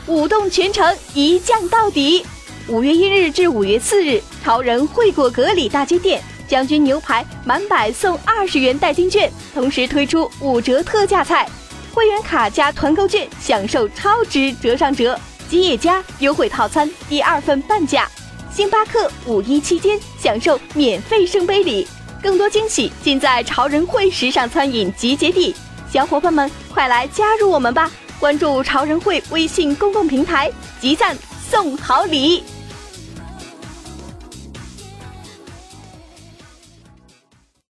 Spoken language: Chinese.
舞动全城，一降到底。5月1日至5月4日，超人惠果格里大街店将军牛排满百送20元代金券，同时推出5折特价菜，会员卡加团购券享受超值折上折，吉野家优惠套餐第2份半价，星巴克5一期间享受免费圣杯礼，更多惊喜尽在超人会时尚餐饮集结地。小伙伴们，快来加入我们吧！关注超人会微信公共平台，集赞送好礼。